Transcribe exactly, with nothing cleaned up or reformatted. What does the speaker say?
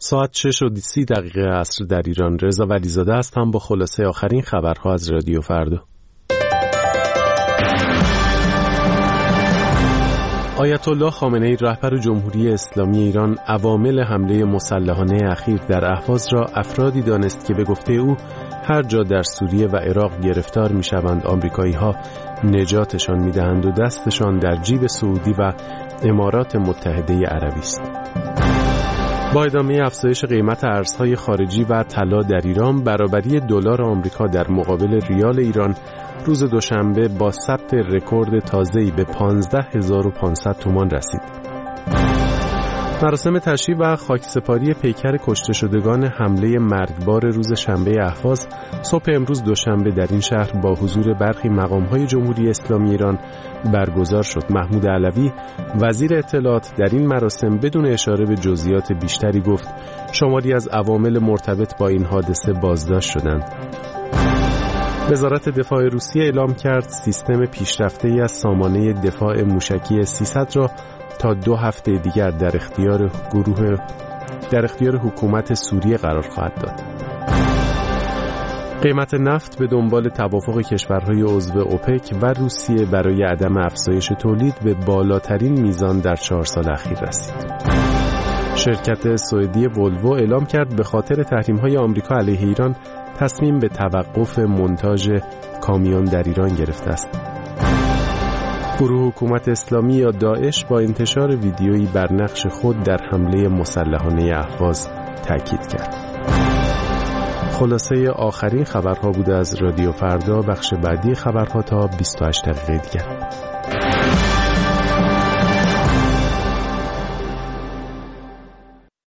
ساعت شش و سی دقیقه عصر در ایران. رضا ولیزاده هستم با خلاصه آخرین خبرها از رادیو فردا. آیت الله خامنه‌ای رهبر جمهوری اسلامی ایران عوامل حمله مسلحانه اخیر در اهواز را افرادی دانست که به گفته او هر جا در سوریه و عراق گرفتار می‌شوند آمریکایی‌ها نجاتشان می‌دهند و دستشان در جیب سعودی و امارات متحده عربی است. با ادامه افزایش قیمت ارزهای خارجی و طلا در ایران، برابری دلار آمریکا در مقابل ریال ایران روز دوشنبه با ثبت رکورد تازه‌ای به پانزده هزار و پانصد تومان رسید. مراسم تشییع و خاکسپاری پیکر کشته شدگان حمله مرگبار روز شنبه اهواز صبح امروز دوشنبه در این شهر با حضور برخی مقام‌های جمهوری اسلامی ایران برگزار شد. محمود علوی وزیر اطلاعات در این مراسم بدون اشاره به جزئیات بیشتری گفت شماری از عوامل مرتبط با این حادثه بازداشت شدند. وزارت دفاع روسیه اعلام کرد سیستم پیشرفته‌ای از سامانه دفاع موشکی سیصد را تا دو هفته دیگر در اختیار گروه در اختیار حکومت سوریه قرار خواهد داد. قیمت نفت به دنبال توافق کشورهای عضو اوپک و روسیه برای عدم افزایش تولید به بالاترین میزان در چهار سال اخیر رسید. شرکت سوئدی ولوو اعلام کرد به خاطر تحریم‌های آمریکا علیه ایران تصمیم به توقف مونتاژ کامیون در ایران گرفته است. گروه حکومت اسلامی یا داعش با انتشار ویدیویی بر نقش خود در حمله مسلحانه اهواز تاکید کرد. خلاصه آخرین خبرها بوده از رادیو فردا. بخش بعدی خبرها تا بیست و هشت دقیقه دیگر.